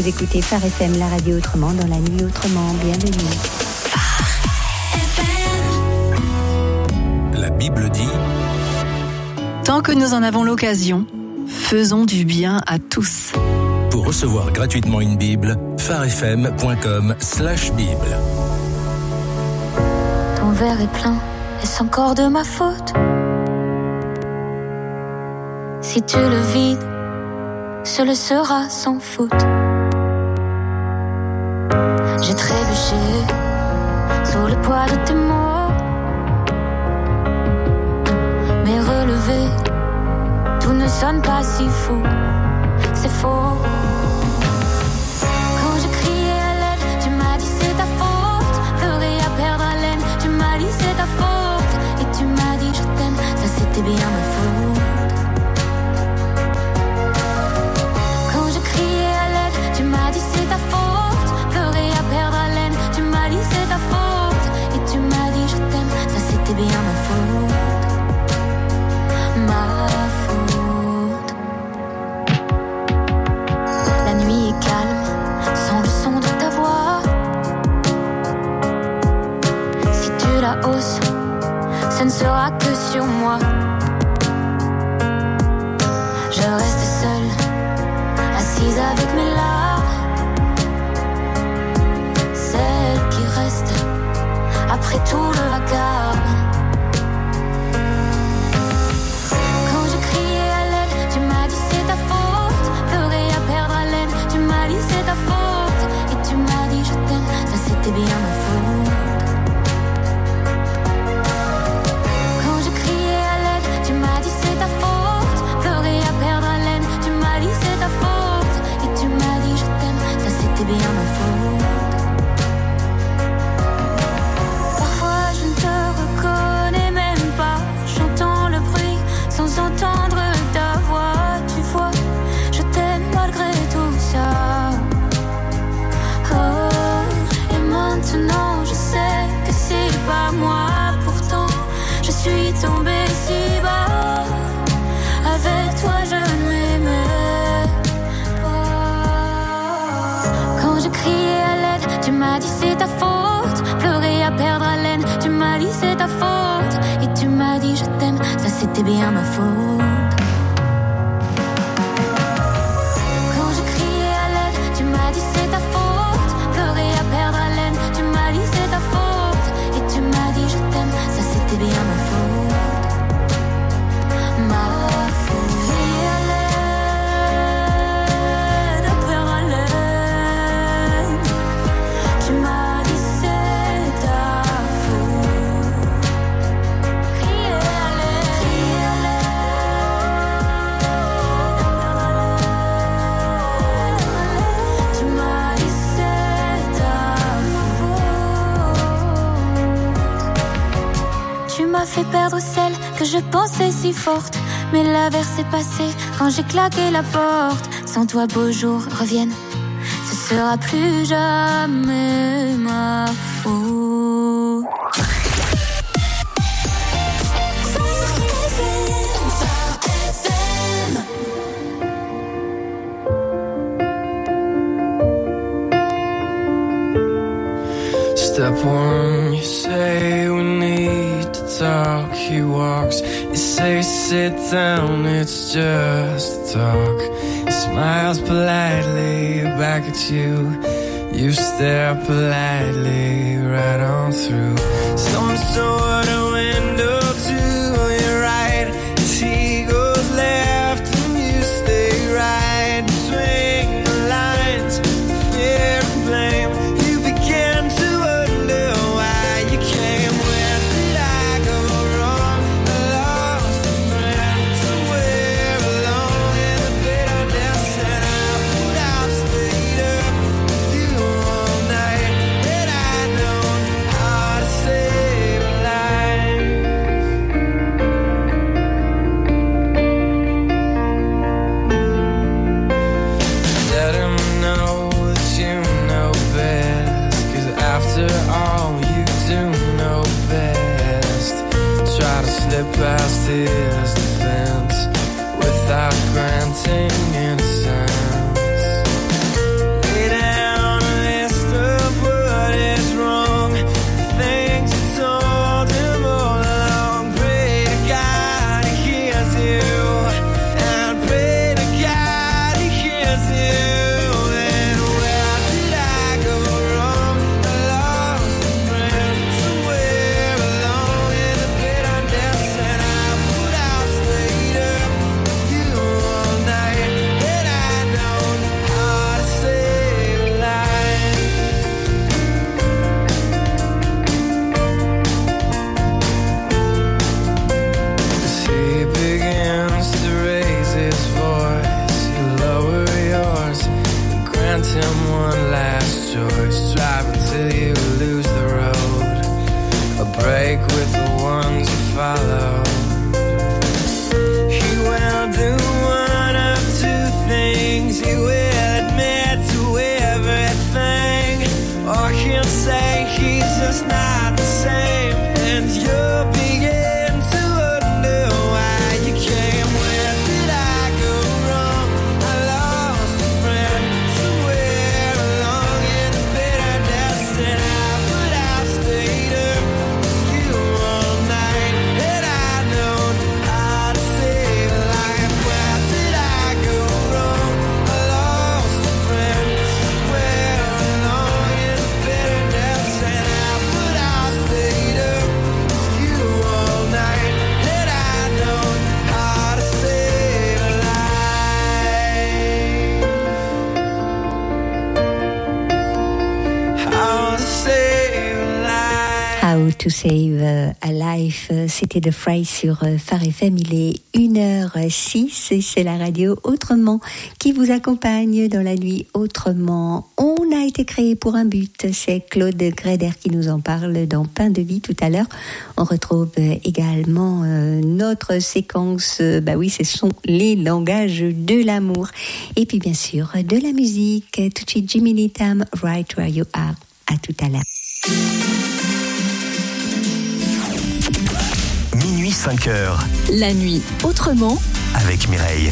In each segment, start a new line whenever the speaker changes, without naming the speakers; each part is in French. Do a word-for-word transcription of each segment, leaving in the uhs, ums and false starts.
Vous écoutez Phare F M, la radio autrement, dans la nuit autrement. Bienvenue.
La Bible dit:
tant que nous en avons l'occasion, faisons du bien à tous.
Pour recevoir gratuitement une Bible, pharefm.com slash Bible.
Ton verre est plein, est-ce encore de ma faute? Si tu le vides, ce le sera sans faute. J'ai trébuché sous le poids de tes mots, mais relevé, tout ne sonne pas si fou. C'est faux. Quand j'ai crié à l'aide, tu m'as dit c'est ta faute. Pleurer à perdre haleine, tu m'as dit c'est ta faute. Et tu m'as dit je t'aime, ça c'était bien ma faute. Quand j'ai crié à l'aide, tu m'as dit c'est ta faute. Pleurer à perdre haleine, tu m'as dit c'est ta faute. Et tu m'as dit je t'aime, ça c'était bien ma faute. Ma faute. La nuit est calme, sans le son de ta voix. Si tu la hausses, ce ne sera que sur moi. Je reste seule, assise avec mes larmes, celle qui reste après tout le vacarme. Quand j'ai crié à l'aide, tu m'as dit c'est ta faute. Pleurer à perdre haleine, tu m'as dit c'est ta faute. Et tu m'as dit je t'aime, ça c'était bien ma faute. Quand j'ai crié à l'aide, tu m'as dit c'est ta faute. Pleurer à perdre haleine, tu m'as dit c'est ta faute. Et tu m'as dit je t'aime, ça c'était bien ma faute. Parfois je ne te reconnais même pas. J'entends le bruit sans entendre ta voix. Tu vois, je t'aime malgré tout ça. Oh, et maintenant je sais que c'est pas moi. Pourtant je suis tombée si bas. Avec toi je ne m'aimais pas. Quand j'ai crié à l'aide, tu m'as dit c'est ta faute. Pleurer à perdre haleine, tu m'as dit c'est ta faute. Et tu m'as dit je t'aime, ça c'était bien ma faute. Quand j'ai crié à l'aide, tu m'as dit c'est ta faute. Pleurer à perdre haleine, tu m'as dit c'est ta faute. Et tu m'as dit je t'aime, ça c'était bien ma faute. Ma faute. Crier à l'aide, à perdre haleine, tu m'as dit c'est ta faute. Crier à l'aide, crier à l'aide, tu m'as dit c'est ta faute. Tu m'as fait perdre celle que je pensais si forte. Mais l'averse est passée quand j'ai claqué la porte. Sans toi beaux jours reviennent, ce sera plus jamais ma faute.
Step one, you say we need to talk. He walks, you say sit down, it's just talk. He smiles politely back at you. You stare politely right on through some sort of window to your right. As he goes left and you stay right between the lines, fear and blame. You begin to wonder why you came. Where did I go wrong? I lost a friend somewhere alone in the bitterness, and I would have stayed up with you all night. Had I known how to save a life. Let him know that you know best, 'cause after all you do know best. Try to slip past his defense without granting innocence. take with the ones you follow. He will do one of two things. He will admit to everything, or he'll say he's just not the same, and you'll begin to wonder why you came. Where did I go wrong? I lost a friend somewhere along in the bitterness, and I but I stayed up with you all night, and I know how to save a life. Where did I go wrong? I lost a friend somewhere along in the bitterness, and I but I stayed up with you all night, and I know how to save a life. How to save a life.
How to Save a Life, c'était The Phrase sur Phare F M. Il est une heure six et c'est la radio Autrement qui vous accompagne dans la nuit autrement. On a été créé pour un but, c'est Claude Gréder qui nous en parle dans Pain de vie tout à l'heure. On retrouve également euh, notre séquence, euh, bah oui, ce sont les langages de l'amour. Et puis bien sûr, de la musique, tout de suite Jimmy Needham, Right Where You Are. À tout à l'heure.
Minuit cinq heures.
La nuit autrement.
Avec Mireille.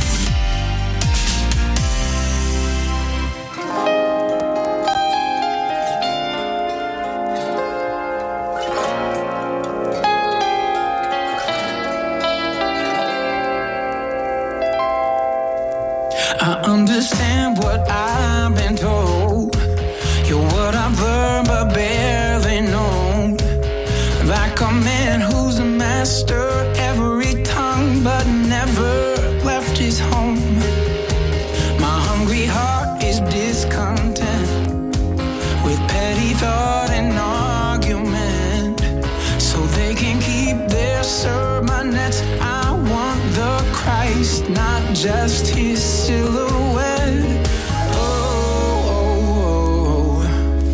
I understand what I've been told. You're what I've heard but barely known. Like a man who's a master, every tongue but never left his home. My hungry heart is discontent with petty thought and argument, so they can keep their sermonettes. I want the Christ, not just his silhouette. Oh, oh, oh.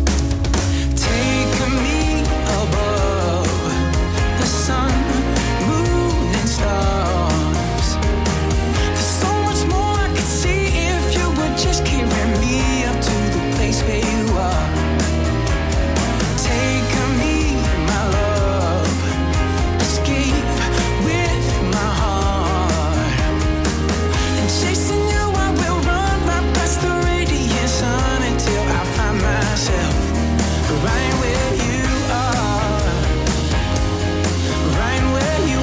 Take me above the sun, moon, and stars. There's so much more I could see if you would just carry me up to the place where you are. Take me, my love, escape with my heart. And chasing you, I will run right past the radiant sun until I find myself right where you are, right where you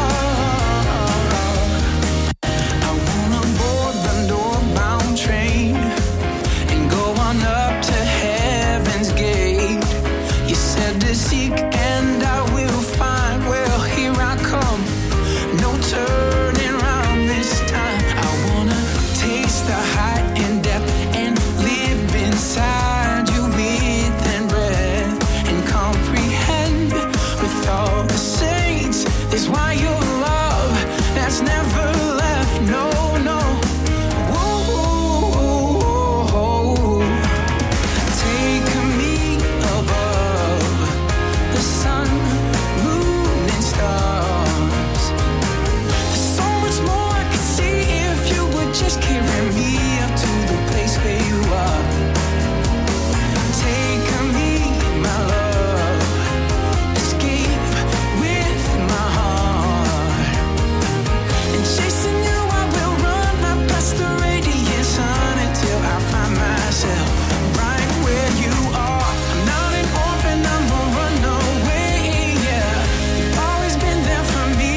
are. I wanna board the northbound train and go on up to heaven's gate. You said to seek and I will find. Well, here I come, no turning round this time. I wanna taste the height and depth and live inside you with and breath and comprehend with all the saints. Is why your love that's never left. No, no. Whoa, take me above the sun, moon, and stars. There's so much more I could see if you would just carry me up to the place where you are. Take me, my love, escape with my heart. And chasing you, I will run right past the radiant sun until I find myself right where you are. I'm not an orphan, I'm a runaway, yeah. You've always been there for me.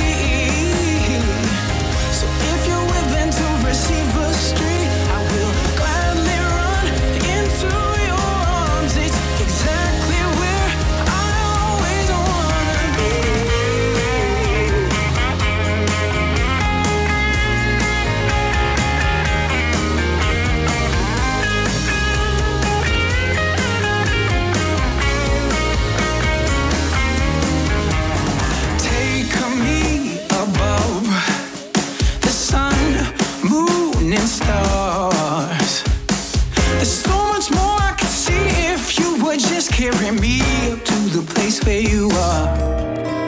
So if you're willing to receive a street, I will gladly run into your arms. It's exactly where I always wanna be. Take me above the sun, moon, and stars. There's so much more I could see if you would just carry me up to the place where you are.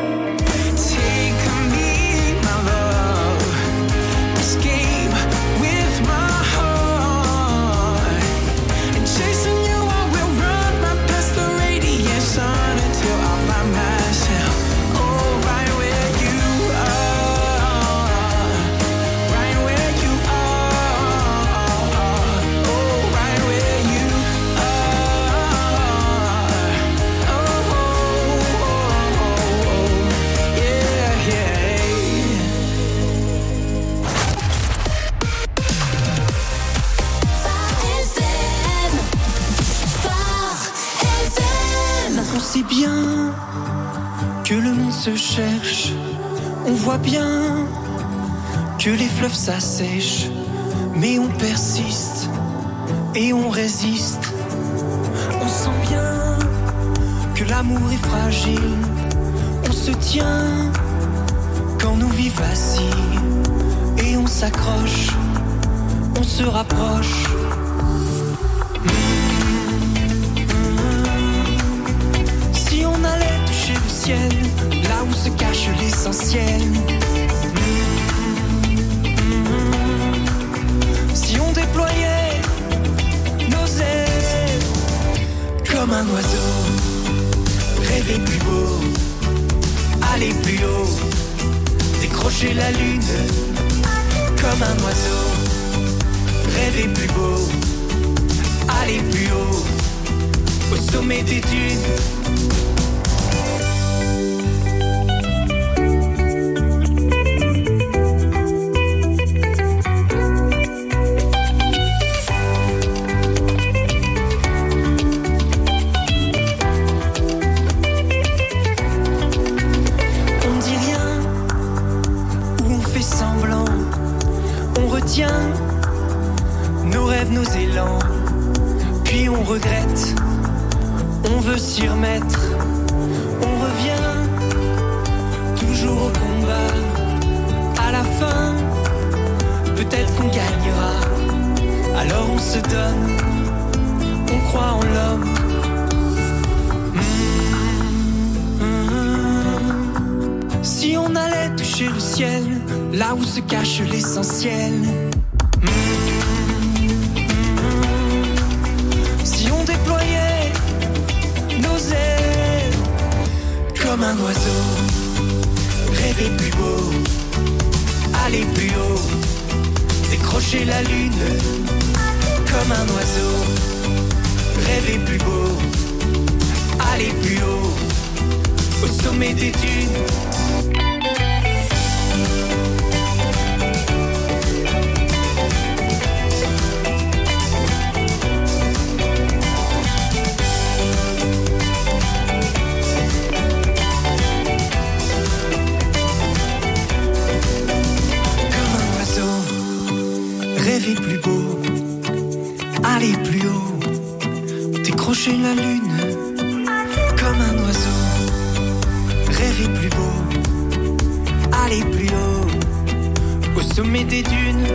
bien que le monde se cherche, on voit bien que les fleuves s'assèchent, mais on persiste et on résiste. On sent bien que l'amour est fragile, on se tient quand nos vies vacillent, et on s'accroche, on se rapproche. Si on allait toucher le ciel, là où se cache l'essentiel. Si on déployait nos ailes comme un oiseau, rêver plus beau, aller plus haut, décrocher la lune comme un oiseau, rêver plus beau, aller plus haut, au sommet des dunes. Nos rêves, nos élans, puis on regrette, on veut s'y remettre, on revient toujours au combat. À la fin, peut-être qu'on gagnera, alors on se donne, on croit en l'homme. Mmh, mmh. Si on allait toucher le ciel, là où se cache l'essentiel. Si on déployait nos ailes comme un oiseau, rêver plus beau, aller plus haut, décrocher la lune comme un oiseau, rêver plus beau, aller plus haut, au sommet des dunes. Rêver plus beau, aller plus haut, décrocher la lune comme un oiseau. Rêver plus beau, aller plus haut, au sommet des dunes.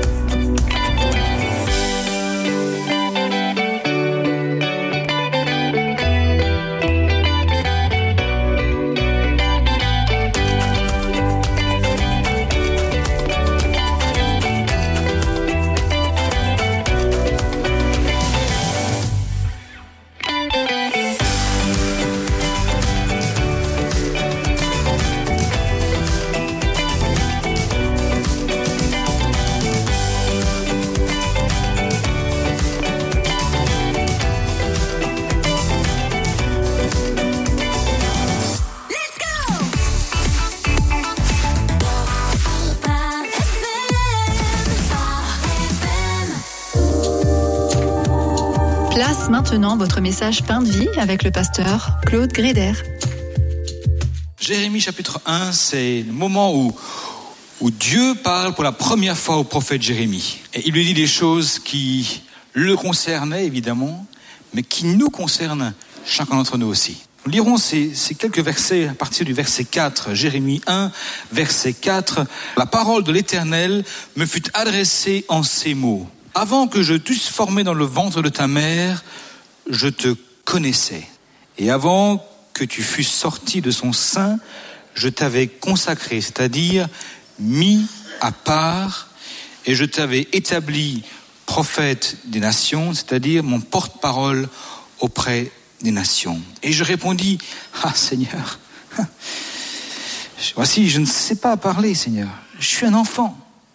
Place maintenant votre message Pain de vie avec le pasteur Claude Gréder.
Jérémie chapitre un, c'est le moment où, où Dieu parle pour la première fois au prophète Jérémie. Et il lui dit des choses qui le concernaient évidemment, mais qui nous concernent chacun d'entre nous aussi. Nous lirons ces, ces quelques versets à partir du verset quatre, Jérémie un, verset quatre. La parole de l'Éternel me fut adressée en ces mots. Avant que je t'eusse formé dans le ventre de ta mère, je te connaissais. Et avant que tu fusses sorti de son sein, je t'avais consacré, c'est-à-dire mis à part, et je t'avais établi prophète des nations, c'est-à-dire mon porte-parole auprès des nations. Et je répondis, ah Seigneur, voici, je ne sais pas parler, Seigneur, je suis un enfant.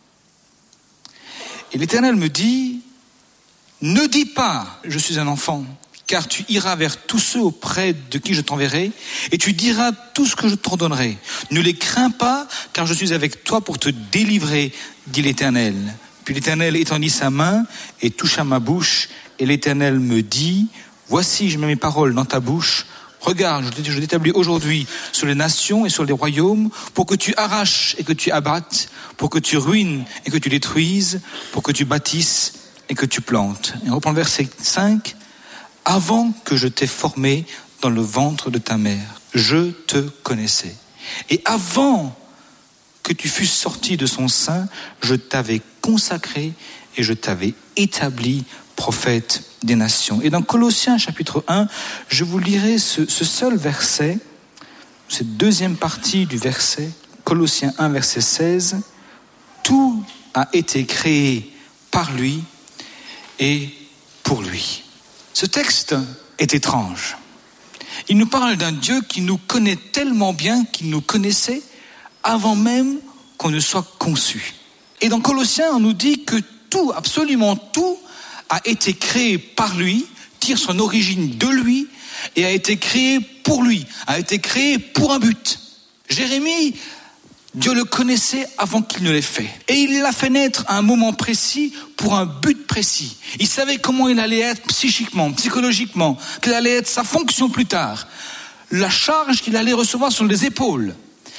Et l'Éternel me dit, ne dis pas, je suis un enfant, car tu iras vers tous ceux auprès de qui je t'enverrai, et tu diras tout ce que je t'ordonnerai. Ne les crains pas, car je suis avec toi pour te délivrer, dit l'Éternel. Puis l'Éternel étendit sa main et toucha ma bouche, et l'Éternel me dit, voici, je mets mes paroles dans ta bouche, regarde, je t'établis aujourd'hui sur les nations et sur les royaumes, pour que tu arraches et que tu abattes, pour que tu ruines et que tu détruises, pour que tu bâtisses et que tu plantes. Et on reprend le verset cinq. Avant que je t'ai formé dans le ventre de ta mère, je te connaissais. Et avant que tu fusses sorti de son sein, je t'avais consacré et je t'avais établi prophète des nations. Et dans Colossiens chapitre un, je vous lirai ce, ce seul verset, cette deuxième partie du verset, Colossiens un, verset seize. Tout a été créé par lui et pour lui. Ce texte est étrange. Il nous parle d'un Dieu qui nous connaît tellement bien qu'il nous connaissait avant même qu'on ne soit conçu. Et dans Colossiens, on nous dit que tout, absolument tout, a été créé par lui, tire son origine de lui et a été créé pour lui, a été créé pour un but. Jérémie, Dieu le connaissait avant qu'il ne l'ait fait. Et il l'a fait naître à un moment précis pour un but précis. Il savait comment il allait être psychiquement, psychologiquement, quelle allait être sa fonction plus tard, la charge qu'il allait recevoir sur les épaules.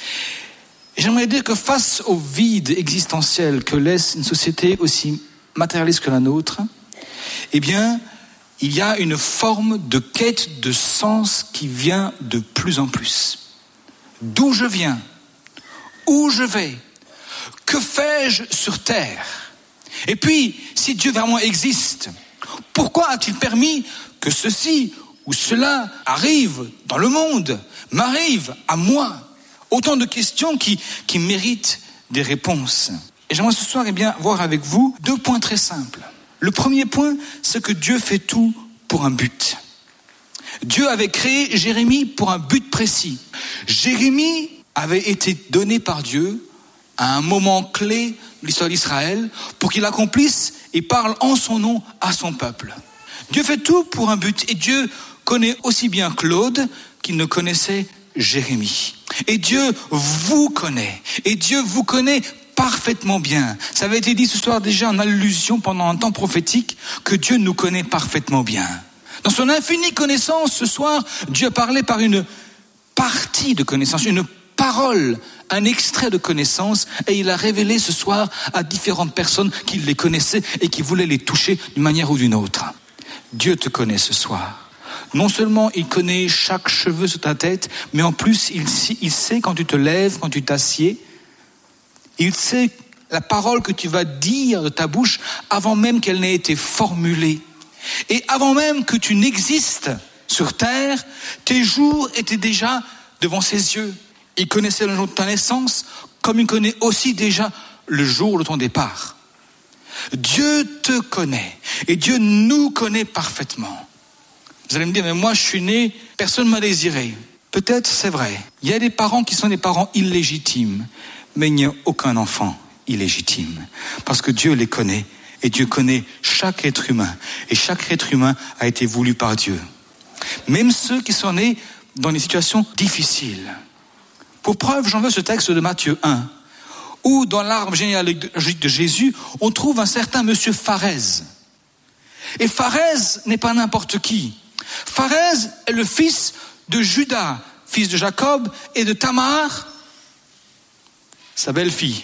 Et j'aimerais dire que face au vide existentiel que laisse une société aussi matérialiste que la nôtre, eh bien, il y a une forme de quête de sens qui vient de plus en plus. D'où je viens? Où je vais? Que fais-je sur terre? Et puis, si Dieu vraiment existe, pourquoi a-t-il permis que ceci ou cela arrive dans le monde, m'arrive à moi? Autant de questions qui, qui méritent des réponses. Et j'aimerais ce soir eh bien, voir avec vous deux points très simples. Le premier point, c'est que Dieu fait tout pour un but. Dieu avait créé Jérémie pour un but précis. Jérémie avait été donné par Dieu à un moment clé de l'histoire d'Israël pour qu'il accomplisse et parle en son nom à son peuple. Dieu fait tout pour un but et Dieu connaît aussi bien Claude qu'il ne connaissait Jérémie. Et Dieu vous connaît. Et Dieu vous connaît parfaitement bien. Ça avait été dit ce soir déjà en allusion pendant un temps prophétique que Dieu nous connaît parfaitement bien. Dans son infinie connaissance, ce soir, Dieu parlait par une partie de connaissance, une parole, un extrait de connaissance, et il a révélé ce soir à différentes personnes qu'il les connaissait et qui voulaient les toucher d'une manière ou d'une autre. Dieu te connaît ce soir. Non seulement il connaît chaque cheveu sur ta tête, mais en plus il, il sait quand tu te lèves, quand tu t'assieds. Il sait la parole que tu vas dire de ta bouche avant même qu'elle n'ait été formulée. Et avant même que tu n'existes sur terre, tes jours étaient déjà devant ses yeux. Il connaissait le jour de ta naissance, comme il connaît aussi déjà le jour de ton départ. Dieu te connaît et Dieu nous connaît parfaitement. Vous allez me dire, mais moi je suis né, personne ne m'a désiré. Peut-être c'est vrai. Il y a des parents qui sont des parents illégitimes, mais il n'y a aucun enfant illégitime. Parce que Dieu les connaît et Dieu connaît chaque être humain. Et chaque être humain a été voulu par Dieu. Même ceux qui sont nés dans des situations difficiles. Pour preuve, j'en veux ce texte de Matthieu un, où dans l'arbre généalogique de Jésus, on trouve un certain monsieur Pharez. Et Pharez n'est pas n'importe qui. Pharez est le fils de Judas, fils de Jacob, et de Tamar, sa belle-fille.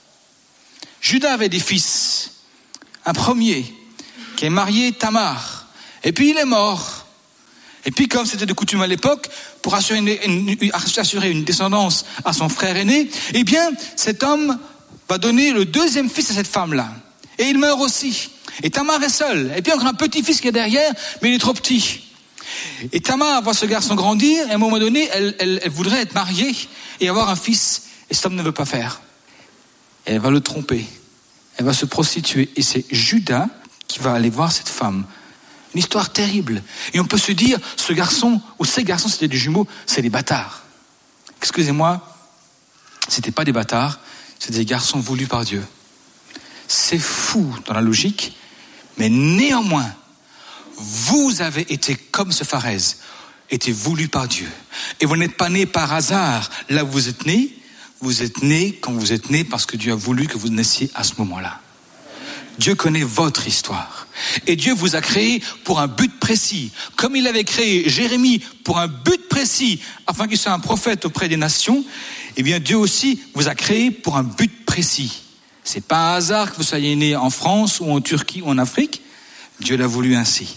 Judas avait des fils. Un premier qui est marié Tamar. Et puis il est mort. Et puis comme c'était de coutume à l'époque, pour assurer une, une, assurer une descendance à son frère aîné, eh bien cet homme va donner le deuxième fils à cette femme-là. Et il meurt aussi. Et Tamar est seule. Et puis encore un petit-fils qui est derrière, mais il est trop petit. Et Tamar voit ce garçon grandir, et à un moment donné, elle, elle, elle voudrait être mariée et avoir un fils. Et cet homme ne veut pas faire. Et elle va le tromper. Elle va se prostituer. Et c'est Judas qui va aller voir cette femme. Une histoire terrible. Et on peut se dire, ce garçon, ou ces garçons, c'était des jumeaux, c'est des bâtards. Excusez-moi, c'était pas des bâtards, c'était des garçons voulus par Dieu. C'est fou dans la logique, mais néanmoins, vous avez été comme ce Pharez, été voulu par Dieu. Et vous n'êtes pas né par hasard là où vous êtes né, vous êtes né quand vous êtes né parce que Dieu a voulu que vous naissiez à ce moment-là. Dieu connaît votre histoire. Et Dieu vous a créé pour un but précis. Comme il avait créé Jérémie pour un but précis, afin qu'il soit un prophète auprès des nations, eh bien Dieu aussi vous a créé pour un but précis. C'est pas un hasard que vous soyez né en France ou en Turquie ou en Afrique. Dieu l'a voulu ainsi.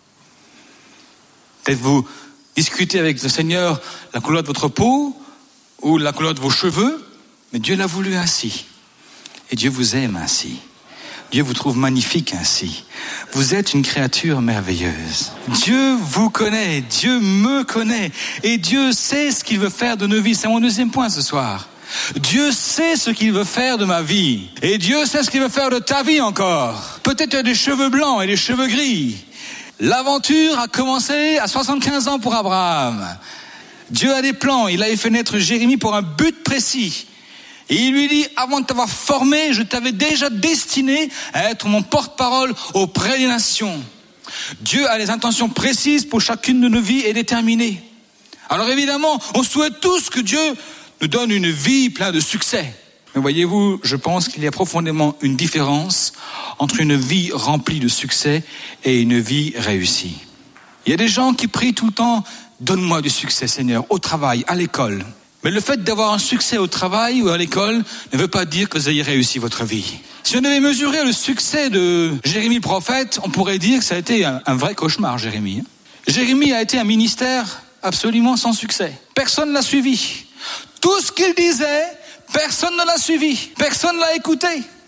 Peut-être vous discutez avec le Seigneur la couleur de votre peau ou la couleur de vos cheveux, mais Dieu l'a voulu ainsi. Et Dieu vous aime ainsi. Dieu vous trouve magnifique ainsi. Vous êtes une créature merveilleuse. Dieu vous connaît, Dieu me connaît, et Dieu sait ce qu'il veut faire de nos vies. C'est mon deuxième point ce soir. Dieu sait ce qu'il veut faire de ma vie. Et Dieu sait ce qu'il veut faire de ta vie encore. Peut-être tu as des cheveux blancs et des cheveux gris. L'aventure a commencé à soixante-quinze ans pour Abraham. Dieu a des plans. Il avait fait naître Jérémie pour un but précis. Et il lui dit, avant de t'avoir formé, je t'avais déjà destiné à être mon porte-parole auprès des nations. Dieu a des intentions précises pour chacune de nos vies et déterminées. Alors évidemment, on souhaite tous que Dieu nous donne une vie pleine de succès. Mais voyez-vous, je pense qu'il y a profondément une différence entre une vie remplie de succès et une vie réussie. Il y a des gens qui prient tout le temps, donne-moi du succès, Seigneur, au travail, à l'école. Mais le fait d'avoir un succès au travail ou à l'école ne veut pas dire que vous ayez réussi votre vie. Si on devait mesurer le succès de Jérémie le prophète, on pourrait dire que ça a été un, un vrai cauchemar, Jérémie. Jérémie a été un ministère absolument sans succès. Personne ne l'a suivi. Tout ce qu'il disait, personne ne l'a suivi. Personne ne l'a écouté.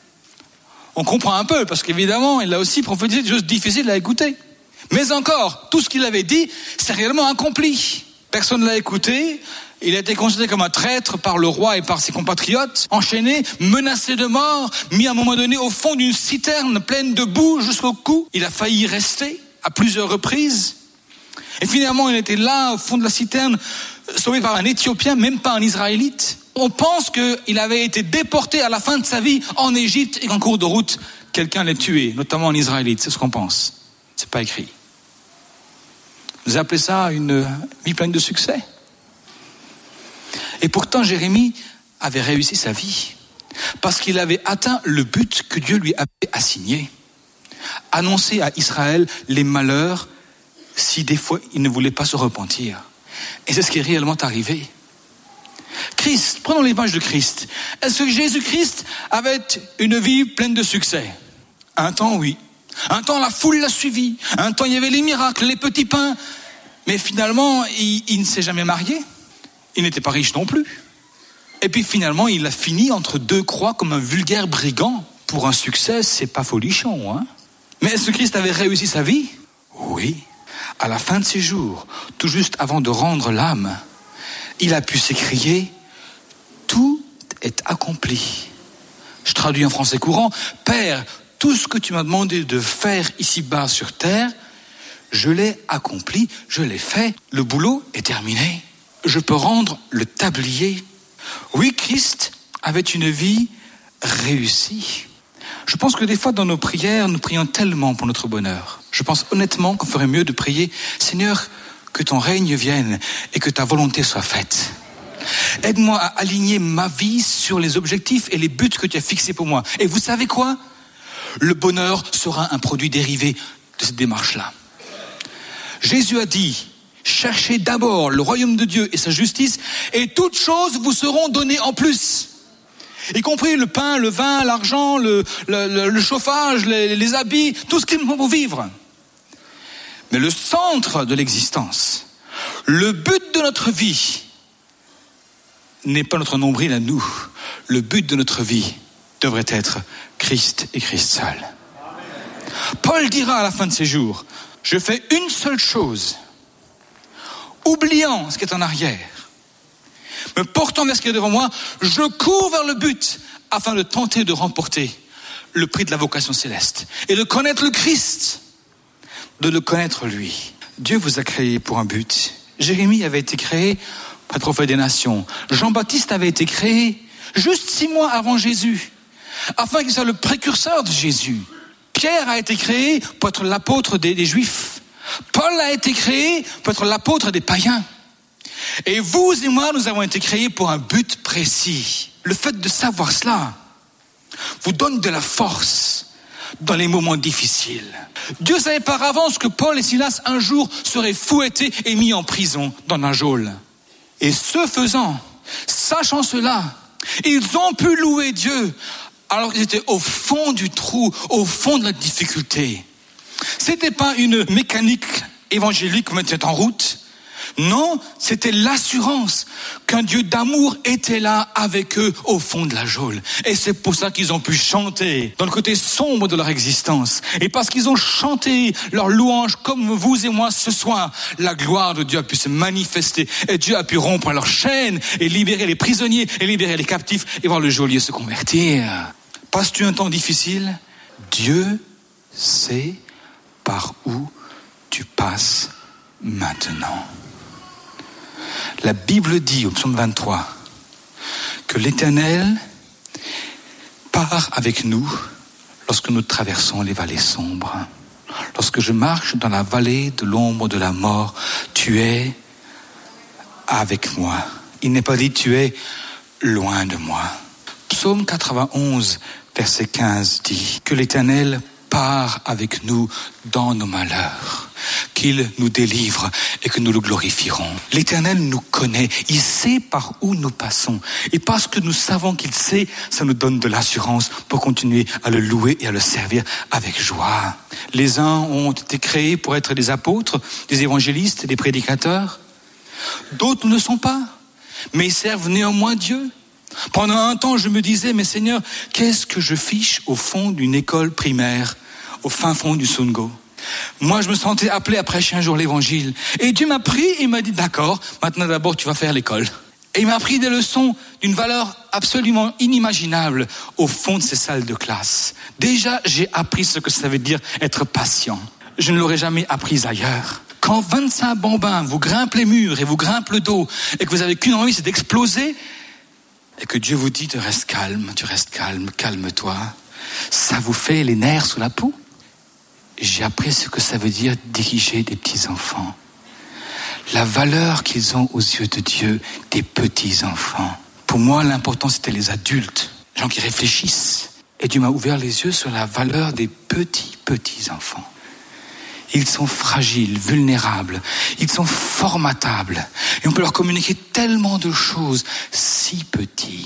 On comprend un peu, parce qu'évidemment, il a aussi prophétisé des choses difficiles à écouter. Mais encore, tout ce qu'il avait dit, c'est réellement accompli. Personne ne l'a écouté. Il a été considéré comme un traître par le roi et par ses compatriotes, enchaîné, menacé de mort, mis à un moment donné au fond d'une citerne pleine de boue jusqu'au cou. Il a failli y rester à plusieurs reprises. Et finalement, il était là, au fond de la citerne, sauvé par un Éthiopien, même pas un Israélite. On pense qu'il avait été déporté à la fin de sa vie en Égypte et qu'en cours de route, quelqu'un l'ait tué, notamment un Israélite. C'est ce qu'on pense. C'est pas écrit. Vous appelez ça une vie pleine de succès? Et pourtant, Jérémie avait réussi sa vie parce qu'il avait atteint le but que Dieu lui avait assigné. Annoncer à Israël les malheurs si des fois il ne voulait pas se repentir. Et c'est ce qui est réellement arrivé. Christ, prenons l'image de Christ. Est-ce que Jésus-Christ avait une vie pleine de succès? Un temps, oui. Un temps, la foule l'a suivi. Un temps, il y avait les miracles, les petits pains. Mais finalement, il, il ne s'est jamais marié. Il n'était pas riche non plus. Et puis finalement, il a fini entre deux croix comme un vulgaire brigand. Pour un succès, c'est pas folichon, hein. Mais est-ce que Christ avait réussi sa vie? Oui. À la fin de ses jours, tout juste avant de rendre l'âme, il a pu s'écrier « Tout est accompli ». Je traduis en français courant. « Père, tout ce que tu m'as demandé de faire ici-bas sur terre, je l'ai accompli, je l'ai fait. Le boulot est terminé. Je peux rendre le tablier. » Oui, Christ avait une vie réussie. Je pense que des fois dans nos prières, nous prions tellement pour notre bonheur. Je pense honnêtement qu'on ferait mieux de prier « Seigneur, que ton règne vienne et que ta volonté soit faite. Aide-moi à aligner ma vie sur les objectifs et les buts que tu as fixés pour moi. » Et vous savez quoi? Le bonheur sera un produit dérivé de cette démarche-là. Jésus a dit « Cherchez d'abord le royaume de Dieu et sa justice, et toutes choses vous seront données en plus. » Y compris le pain, le vin, l'argent, le, le, le chauffage, les, les habits, tout ce qu'il faut pour vivre. Mais le centre de l'existence, le but de notre vie, n'est pas notre nombril à nous. Le but de notre vie devrait être Christ et Christ seul. Paul dira à la fin de ses jours, « Je fais une seule chose, oubliant ce qui est en arrière, me portant vers ce qui est devant moi, je cours vers le but afin de tenter de remporter le prix de la vocation céleste et de connaître le Christ, de le connaître lui. » Dieu vous a créé pour un but. Jérémie avait été créé pour être prophète des nations. Jean-Baptiste avait été créé juste six mois avant Jésus, afin qu'il soit le précurseur de Jésus. Pierre a été créé pour être l'apôtre des, des Juifs. Paul a été créé pour être l'apôtre des païens. Et vous et moi, nous avons été créés pour un but précis. Le fait de savoir cela vous donne de la force dans les moments difficiles. Dieu savait par avance que Paul et Silas un jour seraient fouettés et mis en prison dans la geôle. Et ce faisant, sachant cela, ils ont pu louer Dieu alors qu'ils étaient au fond du trou, au fond de la difficulté. C'était pas une mécanique évangélique qui mettait en route. Non, c'était l'assurance qu'un Dieu d'amour était là avec eux au fond de la geôle. Et c'est pour ça qu'ils ont pu chanter dans le côté sombre de leur existence. Et parce qu'ils ont chanté leur louange comme vous et moi ce soir, la gloire de Dieu a pu se manifester. Et Dieu a pu rompre leurs chaînes et libérer les prisonniers et libérer les captifs et voir le geôlier se convertir. Passes-tu un temps difficile? Dieu sait par où tu passes maintenant. La Bible dit au psaume vingt-trois que l'Éternel part avec nous lorsque nous traversons les vallées sombres. Lorsque je marche dans la vallée de l'ombre de la mort, tu es avec moi. Il n'est pas dit tu es loin de moi. Psaume quatre-vingt-onze, verset quinze dit que l'Éternel part avec nous dans nos malheurs, qu'il nous délivre et que nous le glorifierons. L'Éternel nous connaît, il sait par où nous passons. Et parce que nous savons qu'il sait, ça nous donne de l'assurance pour continuer à le louer et à le servir avec joie. Les uns ont été créés pour être des apôtres, des évangélistes, des prédicateurs. D'autres ne le sont pas, mais ils servent néanmoins Dieu. Pendant un temps, je me disais, mais Seigneur, qu'est-ce que je fiche au fond d'une école primaire, au fin fond du Sungo? Moi, je me sentais appelé à prêcher un jour l'évangile. Et Dieu m'a pris et m'a dit, d'accord, maintenant d'abord tu vas faire l'école. Et il m'a appris des leçons d'une valeur absolument inimaginable au fond de ces salles de classe. Déjà, j'ai appris ce que ça veut dire être patient. Je ne l'aurais jamais appris ailleurs. Quand vingt-cinq bambins vous grimpent les murs et vous grimpent le dos et que vous avez qu'une envie, c'est d'exploser, et que Dieu vous dit, tu restes calme, tu restes calme, calme-toi, ça vous fait les nerfs sous la peau. J'ai appris ce que ça veut dire diriger des petits-enfants. La valeur qu'ils ont aux yeux de Dieu, des petits-enfants. Pour moi, l'important, c'était les adultes, les gens qui réfléchissent. Et Dieu m'a ouvert les yeux sur la valeur des petits, petits-enfants. Ils sont fragiles, vulnérables, ils sont formatables. Et on peut leur communiquer tellement de choses, si petits.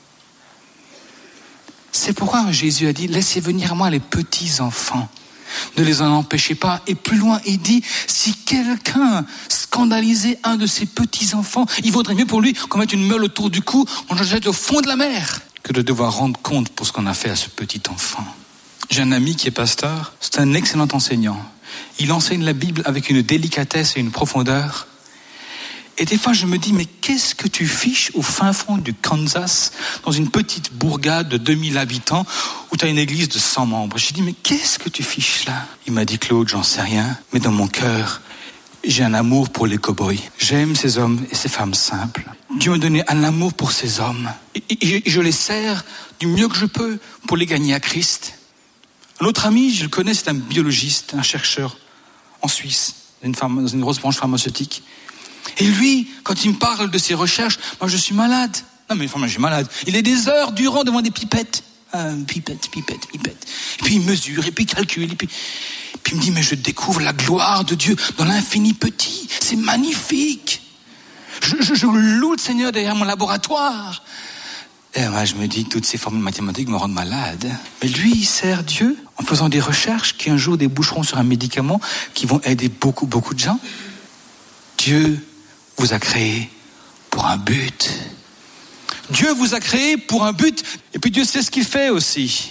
C'est pourquoi Jésus a dit, laissez venir à moi les petits-enfants. Ne les en empêchez pas. Et plus loin, il dit, si quelqu'un scandalisait un de ses petits-enfants, il vaudrait mieux pour lui qu'on mette une meule autour du cou, qu'on le jette au fond de la mer, que de devoir rendre compte pour ce qu'on a fait à ce petit enfant. J'ai un ami qui est pasteur, c'est un excellent enseignant. Il enseigne la Bible avec une délicatesse et une profondeur. Et des fois, je me dis, mais qu'est-ce que tu fiches au fin fond du Kansas, dans une petite bourgade de deux mille habitants, où tu as une église de cent membres? J'ai dit, mais qu'est-ce que tu fiches là? Il m'a dit, Claude, j'en sais rien, mais dans mon cœur, j'ai un amour pour les cow-boys. J'aime ces hommes et ces femmes simples. Dieu m'a donné un amour pour ces hommes. Et, et, et je les sers du mieux que je peux pour les gagner à Christ. Un autre ami, je le connais, c'est un biologiste, un chercheur en Suisse, dans une, pharma, dans une grosse branche pharmaceutique. Et lui, quand il me parle de ses recherches, moi je suis malade. Non mais enfin, moi je suis malade. Il est des heures durant devant des pipettes. Ah, pipette, pipette, pipette. Et puis il mesure, et puis il calcule, et puis, et puis il me dit, mais je découvre la gloire de Dieu dans l'infini petit. C'est magnifique. Je, je, je loue le Seigneur derrière mon laboratoire. Et moi, je me dis, toutes ces formules mathématiques me rendent malade. Mais lui, il sert Dieu en faisant des recherches qui un jour déboucheront sur un médicament qui vont aider beaucoup, beaucoup de gens. Dieu vous a créé pour un but. Dieu vous a créé pour un but. Et puis Dieu sait ce qu'il fait aussi.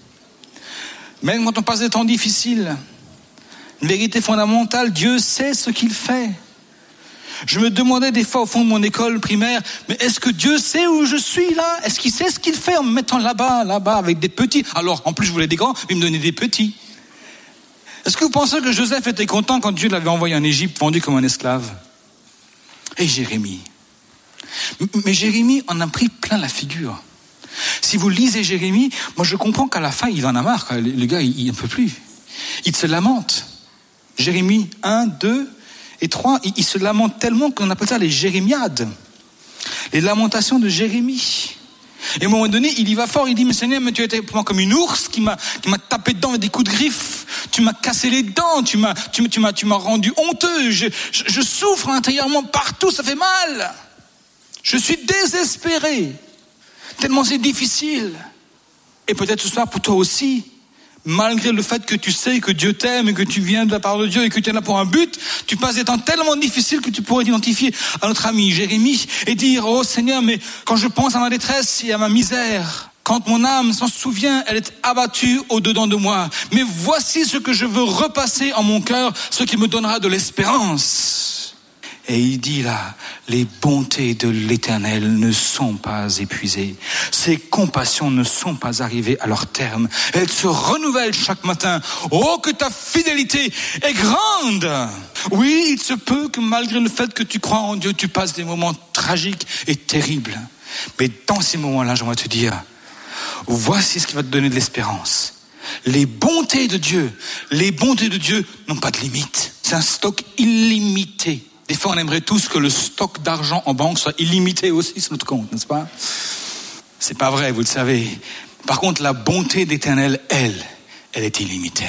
Même quand on passe des temps difficiles, une vérité fondamentale, Dieu sait ce qu'il fait. Je me demandais des fois au fond de mon école primaire, mais est-ce que Dieu sait où je suis là? Est-ce qu'il sait ce qu'il fait en me mettant là-bas, là-bas avec des petits? Alors, en plus je voulais des grands, mais il me donnait des petits. Est-ce que vous pensez que Joseph était content quand Dieu l'avait envoyé en Égypte, vendu comme un esclave? Et Jérémie. Mais Jérémie en a pris plein la figure. Si vous lisez Jérémie, moi je comprends qu'à la fin il en a marre, le, le gars il n'en peut plus. Il se lamente. Jérémie un, deux et trois, il, il se lamente tellement qu'on appelle ça les jérémiades. Les lamentations de Jérémie. Et à un moment donné, il y va fort, il dit, mais Seigneur, mais tu as été pour moi comme une ours qui m'a, qui m'a tapé dedans avec des coups de griffe. Tu m'as cassé les dents, tu m'as, tu, tu m'as, tu m'as rendu honteux. Je, je, je souffre intérieurement partout, ça fait mal. Je suis désespéré. Tellement c'est difficile. Et peut-être ce soir pour toi aussi, malgré le fait que tu sais que Dieu t'aime et que tu viens de la part de Dieu et que tu es là pour un but, tu passes des temps tellement difficiles que tu pourrais t'identifier à notre ami Jérémie et dire, oh Seigneur, mais quand je pense à ma détresse et à ma misère, quand mon âme s'en souvient, elle est abattue au-dedans de moi. Mais voici ce que je veux repasser en mon cœur, ce qui me donnera de l'espérance. Et il dit là, les bontés de l'Éternel ne sont pas épuisées. Ses compassions ne sont pas arrivées à leur terme. Elles se renouvellent chaque matin. Oh, que ta fidélité est grande! Oui, il se peut que malgré le fait que tu crois en Dieu, tu passes des moments tragiques et terribles. Mais dans ces moments-là, j'aimerais te dire, voici ce qui va te donner de l'espérance. Les bontés de Dieu, les bontés de Dieu n'ont pas de limite. C'est un stock illimité. Des fois, on aimerait tous que le stock d'argent en banque soit illimité aussi sur notre compte, n'est-ce pas? C'est pas vrai, vous le savez. Par contre, la bonté d'Éternel, elle, elle est illimitée.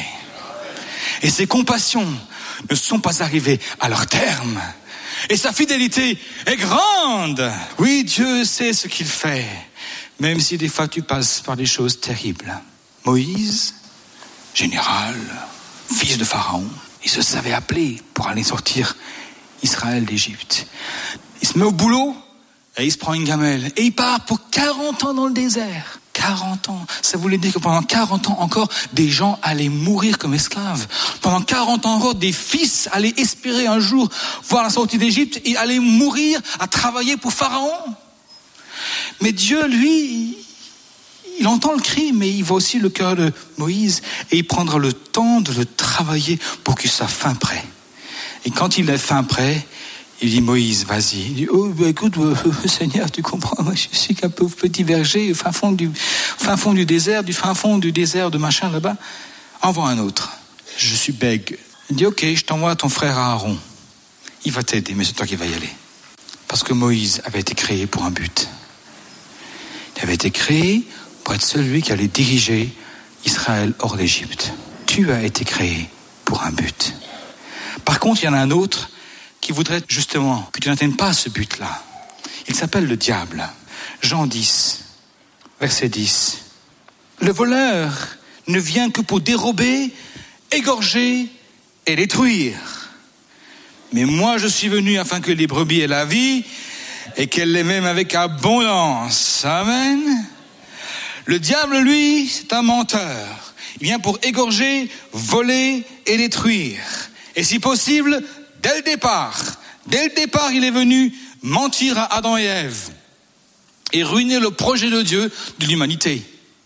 Et ses compassions ne sont pas arrivées à leur terme. Et sa fidélité est grande. Oui, Dieu sait ce qu'il fait, même si des fois tu passes par des choses terribles. Moïse, général, fils de Pharaon, il se savait appeler pour aller sortir Israël d'Égypte. Il se met au boulot et il se prend une gamelle et il part pour quarante ans dans le désert. quarante ans. Ça voulait dire que pendant quarante ans encore, des gens allaient mourir comme esclaves. Pendant quarante ans encore, des fils allaient espérer un jour voir la sortie d'Égypte et allaient mourir à travailler pour Pharaon. Mais Dieu, lui, il entend le cri, mais il voit aussi le cœur de Moïse et il prendra le temps de le travailler pour qu'il soit fin prêt. Et quand il est fin prêt, il dit, Moïse, vas-y. Il dit, oh, bah, écoute, euh, Seigneur, tu comprends, moi, je suis qu'un pauvre petit berger, au fin fond du, fin fond du désert, du fin fond du désert de machin là-bas. Envoie un autre. Je suis bègue. Il dit, ok, je t'envoie ton frère Aaron. Il va t'aider, mais c'est toi qui vas y aller. Parce que Moïse avait été créé pour un but. Il avait été créé pour être celui qui allait diriger Israël hors d'Égypte. Tu as été créé pour un but. Par contre, il y en a un autre qui voudrait justement que tu n'atteignes pas ce but-là. Il s'appelle le diable. Jean dix, verset dix. Le voleur ne vient que pour dérober, égorger et détruire. Mais moi, je suis venu afin que les brebis aient la vie et qu'elles l'aient même avec abondance. Amen. Le diable, lui, c'est un menteur. Il vient pour égorger, voler et détruire. Et si possible, dès le départ, dès le départ, il est venu mentir à Adam et Ève et ruiner le projet de Dieu de l'humanité.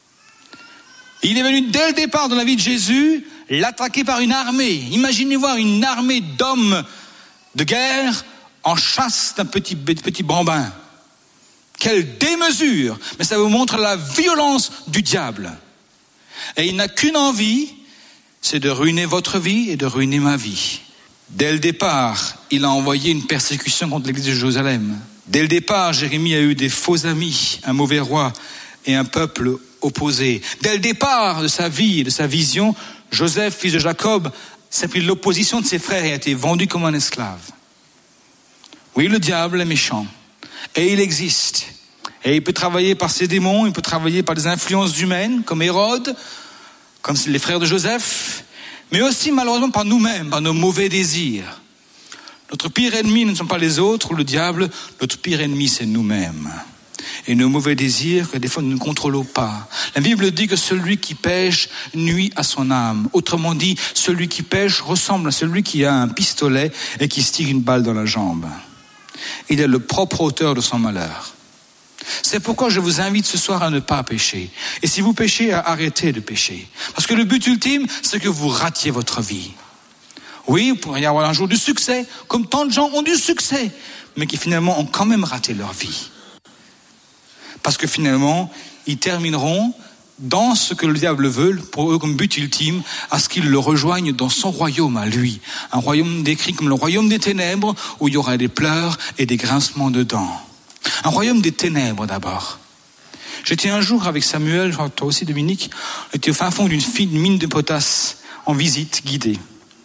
Il est venu dès le départ de la vie de Jésus l'attaquer par une armée. Imaginez voir une armée d'hommes de guerre en chasse d'un petit, petit bambin. Quelle démesure! Mais ça vous montre la violence du diable. Et il n'a qu'une envie, c'est de ruiner votre vie et de ruiner ma vie. Dès le départ, il a envoyé une persécution contre l'église de Jérusalem. Dès le départ, Jérémie a eu des faux amis, un mauvais roi et un peuple opposé. Dès le départ de sa vie et de sa vision, Joseph, fils de Jacob, s'est pris l'opposition de ses frères et a été vendu comme un esclave. Oui, le diable est méchant. Et il existe. Et il peut travailler par ses démons, il peut travailler par des influences humaines, comme Hérode, comme les frères de Joseph, mais aussi malheureusement par nous-mêmes, par nos mauvais désirs. Notre pire ennemi ne sont pas les autres ou le diable, notre pire ennemi c'est nous-mêmes. Et nos mauvais désirs que des fois nous ne contrôlons pas. La Bible dit que celui qui pêche nuit à son âme. Autrement dit, celui qui pêche ressemble à celui qui a un pistolet et qui se tire une balle dans la jambe. Il est le propre auteur de son malheur. C'est pourquoi je vous invite ce soir à ne pas pécher. Et si vous péchez, à arrêter de pécher. Parce que le but ultime, c'est que vous ratiez votre vie. Oui, vous pourriez avoir un jour du succès, comme tant de gens ont du succès, mais qui finalement ont quand même raté leur vie. Parce que finalement, ils termineront dans ce que le diable veut, pour eux comme but ultime, à ce qu'ils le rejoignent dans son royaume à lui. Un royaume décrit comme le royaume des ténèbres, où il y aura des pleurs et des grincements de dents. Un royaume des ténèbres d'abord. J'étais un jour avec Samuel, toi aussi Dominique, on était au fin fond d'une mine de potasse en visite guidée.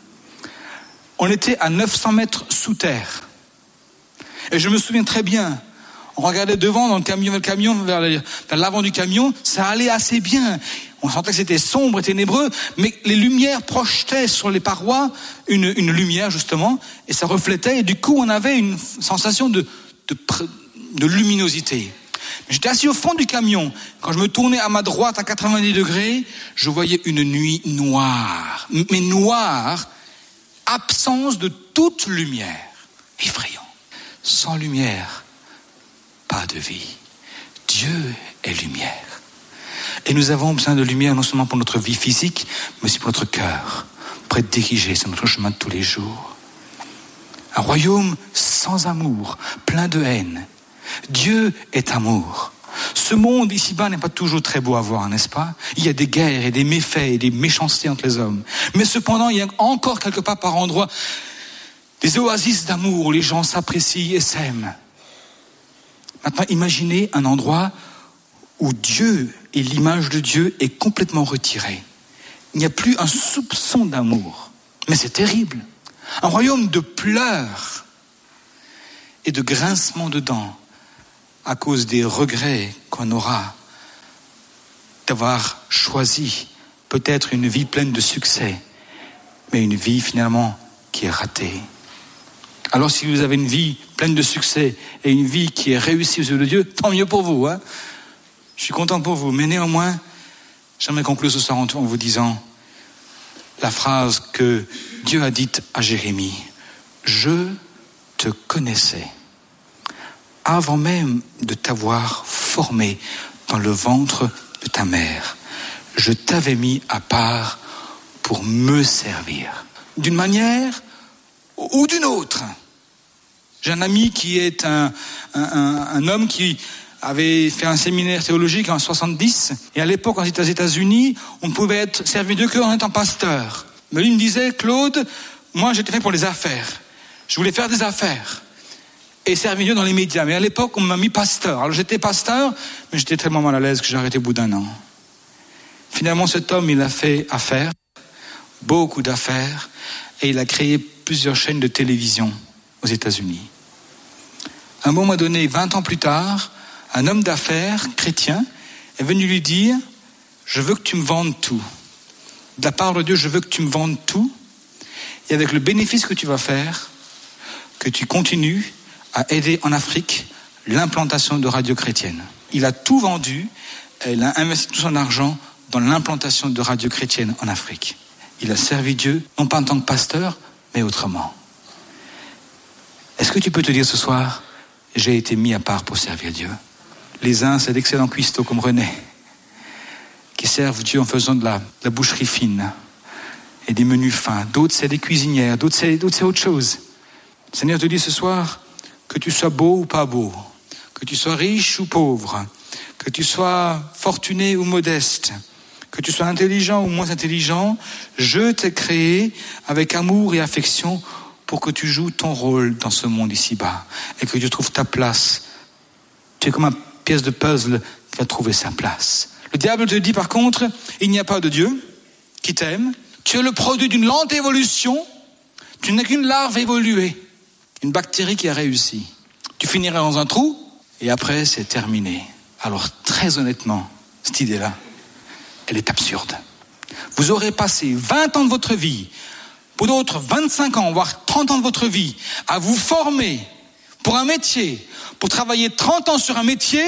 On était à neuf cents mètres sous terre. Et je me souviens très bien, on regardait devant dans le camion, le camion vers, le, vers l'avant du camion, ça allait assez bien. On sentait que c'était sombre et ténébreux, mais les lumières projetaient sur les parois une, une lumière justement, et ça reflétait, et du coup on avait une sensation de, de, de luminosité. J'étais assis au fond du camion. Quand je me tournais à ma droite à quatre-vingt-dix degrés, je voyais une nuit noire. Mais noire, absence de toute lumière. Effrayant. Sans lumière, pas de vie. Dieu est lumière. Et nous avons besoin de lumière non seulement pour notre vie physique, mais aussi pour notre cœur, pour être dirigé sur notre chemin de tous les jours. Un royaume sans amour, plein de haine. Dieu est amour. Ce monde ici-bas n'est pas toujours très beau à voir, n'est-ce pas? Il y a des guerres et des méfaits et des méchancetés entre les hommes. Mais cependant, il y a encore quelque part par endroits des oasis d'amour où les gens s'apprécient et s'aiment. Maintenant, imaginez un endroit où Dieu et l'image de Dieu est complètement retirée. Il n'y a plus un soupçon d'amour. Mais c'est terrible. Un royaume de pleurs et de grincements de dents à cause des regrets qu'on aura d'avoir choisi peut-être une vie pleine de succès, mais une vie finalement qui est ratée. Alors si vous avez une vie pleine de succès et une vie qui est réussie aux yeux de Dieu, tant mieux pour vous, hein. Je suis content pour vous, mais néanmoins, j'aimerais conclure ce soir en vous disant la phrase que Dieu a dite à Jérémie. Je te connaissais avant même de t'avoir formé dans le ventre de ta mère. Je t'avais mis à part pour me servir. D'une manière ou d'une autre. J'ai un ami qui est un, un, un, un homme qui avait fait un séminaire théologique en soixante-dix, et à l'époque, quand j'étais aux États-Unis, on ne pouvait être servi Dieu qu'en étant pasteur. Mais lui me disait, Claude, moi j'étais fait pour les affaires. Je voulais faire des affaires et servir Dieu dans les médias. Mais à l'époque, on m'a mis pasteur. Alors j'étais pasteur, mais j'étais tellement mal à l'aise que j'ai arrêté au bout d'un an. Finalement, cet homme, il a fait affaire, beaucoup d'affaires, et il a créé plusieurs chaînes de télévision aux États-Unis. À un moment donné, vingt ans plus tard, un homme d'affaires chrétien est venu lui dire « Je veux que tu me vendes tout. De la part de Dieu, je veux que tu me vendes tout. Et avec le bénéfice que tu vas faire, que tu continues à aider en Afrique l'implantation de radio chrétienne. » Il a tout vendu, il a investi tout son argent dans l'implantation de radio chrétienne en Afrique. Il a servi Dieu, non pas en tant que pasteur, mais autrement. Est-ce que tu peux te dire ce soir, j'ai été mis à part pour servir Dieu? Les uns, c'est d'excellents cuistots comme René, qui servent Dieu en faisant de la, de la boucherie fine et des menus fins. D'autres, c'est des cuisinières, d'autres c'est, d'autres, c'est autre chose. Le Seigneur te dit ce soir, que tu sois beau ou pas beau, que tu sois riche ou pauvre, que tu sois fortuné ou modeste, que tu sois intelligent ou moins intelligent, je t'ai créé avec amour et affection pour que tu joues ton rôle dans ce monde ici-bas et que tu trouves ta place. Tu es comme une pièce de puzzle qui va trouver sa place. Le diable te dit par contre, il n'y a pas de Dieu qui t'aime. Tu es le produit d'une lente évolution. Tu n'es qu'une larve évoluée, une bactérie qui a réussi. Tu finiras dans un trou et après c'est terminé. Alors très honnêtement, cette idée-là, elle est absurde. Vous aurez passé vingt ans de votre vie, pour d'autres vingt-cinq ans, voire trente ans de votre vie, à vous former pour un métier, pour travailler trente ans sur un métier,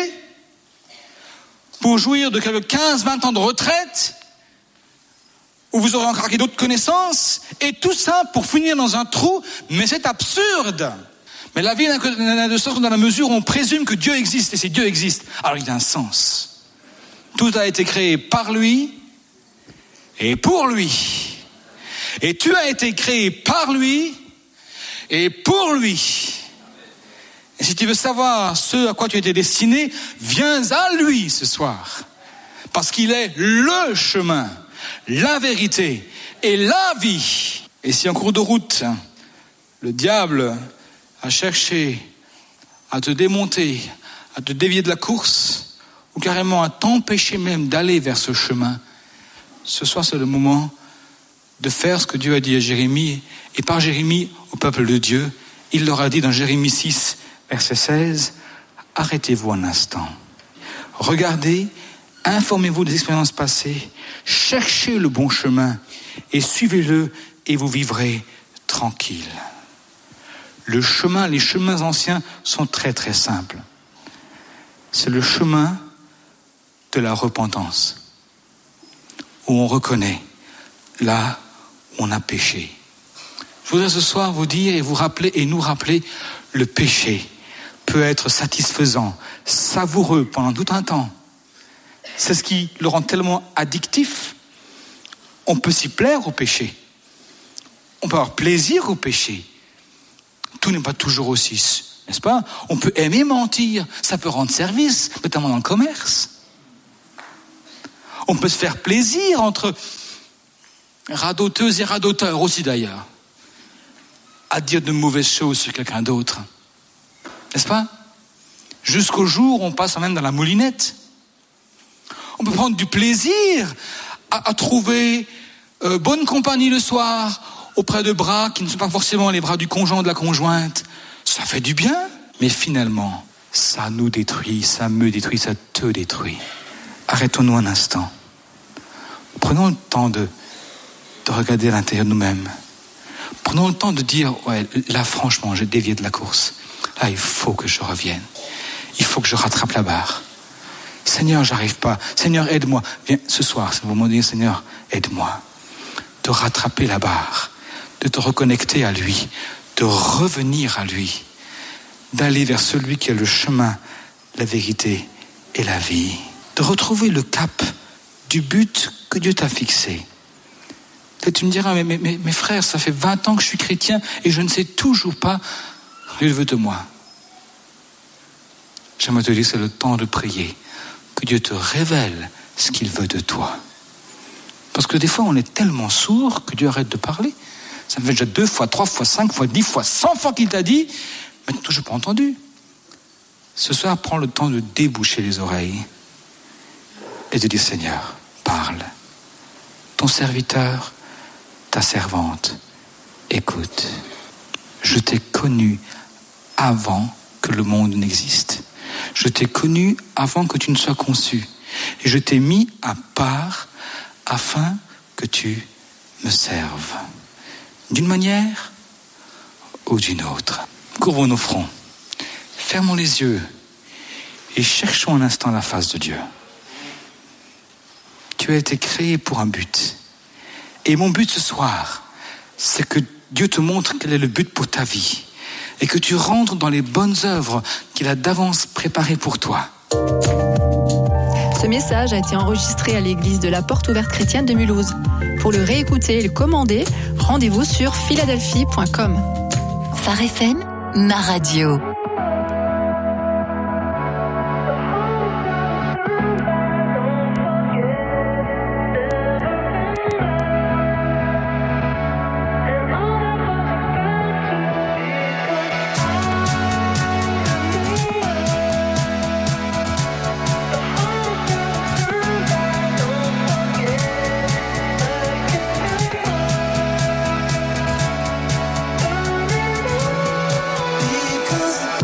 pour jouir de quelques quinze à vingt ans de retraite, où vous aurez encore acquis d'autres connaissances, et tout ça pour finir dans un trou, mais c'est absurde. Mais la vie n'a de sens dans la mesure où on présume que Dieu existe, et si Dieu existe, alors il a un sens. Tout a été créé par lui et pour lui. Et tu as été créé par lui et pour lui. Et si tu veux savoir ce à quoi tu as été destiné, viens à lui ce soir. Parce qu'il est le chemin, la vérité et la vie. Et si en cours de route, le diable a cherché à te démonter, à te dévier de la course, ou carrément à t'empêcher même d'aller vers ce chemin, ce soir c'est le moment de faire ce que Dieu a dit à Jérémie, et par Jérémie au peuple de Dieu. Il leur a dit dans Jérémie six, verset seize, « Arrêtez-vous un instant, regardez, informez-vous des expériences passées, cherchez le bon chemin et suivez-le et vous vivrez tranquille. » Le chemin, les chemins anciens sont très très simples. C'est le chemin de la repentance, où on reconnaît là où on a péché. Je voudrais ce soir vous dire et vous rappeler et nous rappeler, le péché peut être satisfaisant, savoureux pendant tout un temps. C'est ce qui le rend tellement addictif. On peut s'y plaire au péché. On peut avoir plaisir au péché. Tout n'est pas toujours aussi, n'est-ce pas? On peut aimer mentir, ça peut rendre service, notamment dans le commerce. On peut se faire plaisir entre radoteuses et radoteurs aussi d'ailleurs, à dire de mauvaises choses sur quelqu'un d'autre, n'est-ce pas? Jusqu'au jour où on passe même dans la moulinette. On peut prendre du plaisir à, à trouver euh, bonne compagnie le soir auprès de bras qui ne sont pas forcément les bras du conjoint ou de la conjointe. Ça fait du bien, mais finalement, ça nous détruit, ça me détruit, ça te détruit. Arrêtons-nous un instant. Prenons le temps de, de regarder à l'intérieur de nous-mêmes. Prenons le temps de dire, ouais, là franchement, j'ai dévié de la course. Là, il faut que je revienne. Il faut que je rattrape la barre. Seigneur, j'arrive pas. Seigneur, aide-moi. Viens, ce soir, c'est le moment de dire, Seigneur, aide-moi. De rattraper la barre, de te reconnecter à lui, de revenir à lui, d'aller vers celui qui est le chemin, la vérité et la vie. De retrouver le cap du but que Dieu t'a fixé. Peut-être tu me diras, mais, mais, mais, mes frères, ça fait vingt ans que je suis chrétien et je ne sais toujours pas ce qu'il veut de moi. J'aimerais te dire, c'est le temps de prier, que Dieu te révèle ce qu'il veut de toi. Parce que des fois, on est tellement sourd que Dieu arrête de parler. Ça me fait déjà deux fois, trois fois, cinq fois, dix fois, cent fois qu'il t'a dit, mais tu n'as toujours pas entendu. Ce soir, prends le temps de déboucher les oreilles et de dire, Seigneur, parle. Ton serviteur, ta servante, écoute. Je t'ai connu avant que le monde n'existe. Je t'ai connu avant que tu ne sois conçu. Et je t'ai mis à part afin que tu me serves. D'une manière ou d'une autre. Couvrons nos fronts. Fermons les yeux et cherchons un instant la face de Dieu. Tu as été créé pour un but. Et mon but ce soir, c'est que Dieu te montre quel est le but pour ta vie. Et que tu rentres dans les bonnes œuvres qu'il a d'avance préparées pour toi.
Ce message a été enregistré à l'église de la Porte Ouverte Chrétienne de Mulhouse. Pour le réécouter et le commander, rendez-vous sur philadelphie point com.
Phare F M, ma radio.
Because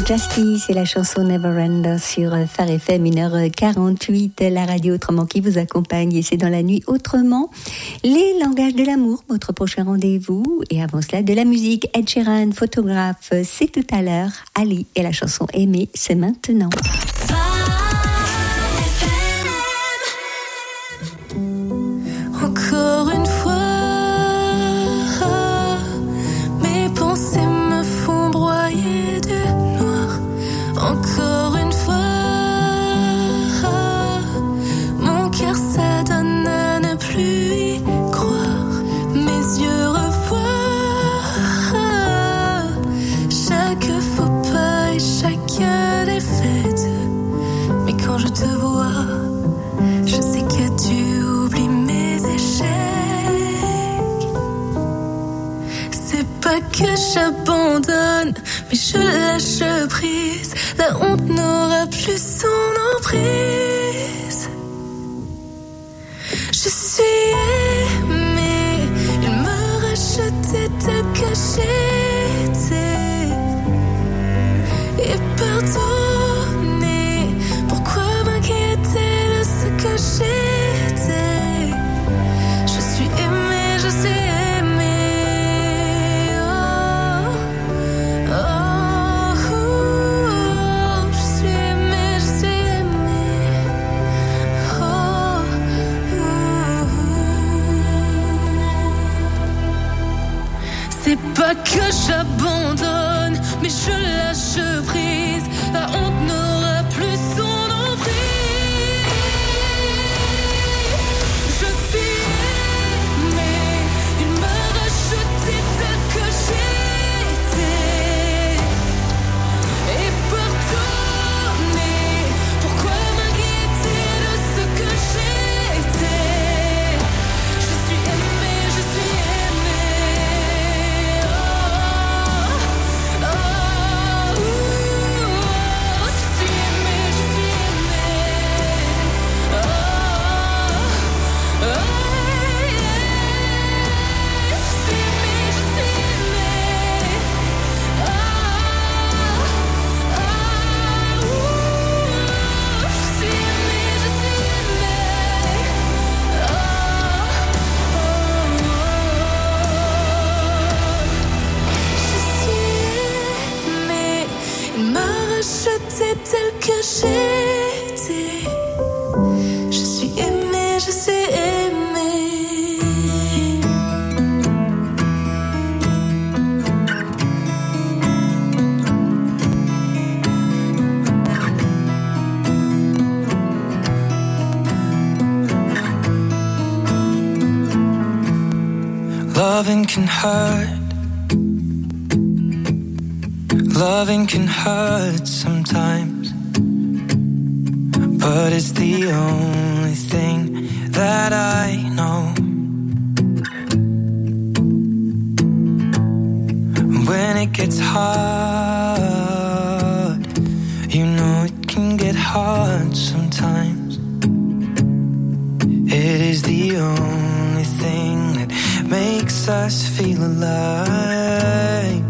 Justice et la chanson Never End sur Phare F M, une heure quarante-huit, la radio autrement qui vous accompagne et c'est dans la nuit autrement. Les langages de l'amour, votre prochain rendez-vous. Et avant cela, de la musique. Ed Sheeran, photographe, c'est tout à l'heure. Ali et la chanson Aimer, c'est maintenant.
Encore une fois, mes pensées me font broyer de noir. Encore une fois, mon cœur s'adonne à ne plus y croire. Mes yeux revoient chaque faux pas et chaque défaite. Mais quand je te vois, je sais que tu oublies mes échecs. C'est pas que j'abandonne, mais je lâche prise. La honte n'aura plus son emprise. Je suis aimée, il me rachetait tel que j'étais. Et pardonner, pourquoi m'inquiéter de ce que j'étais. Je suis aimée, je suis aimée. Oh, oh, oh, je suis aimée, je suis aimée. Oh, oh. C'est pas que j'abandonne, mais je lâche prise. La honte n'aura plus son emprise. Je suis aimée, il m'a racheté tel que j'étais. Et pardonner, pourquoi m'inquiéter de ce que j'étais. Je suis aimée, je suis aimée. Oh, oh, oh, je suis aimée, je suis aimée. Oh, oh, je suis aimée, je suis aimée. Oh, oh, je suis aimée, je suis aimée. Je suis aimée, il m'a racheté tel que j'étais. Je suis aimée, je suis aimée.
Loving can hurt. Loving can hurt sometimes, but it's the only thing that I know. When it gets hard, you know it can get hard sometimes. It is the only thing that makes us feel alive.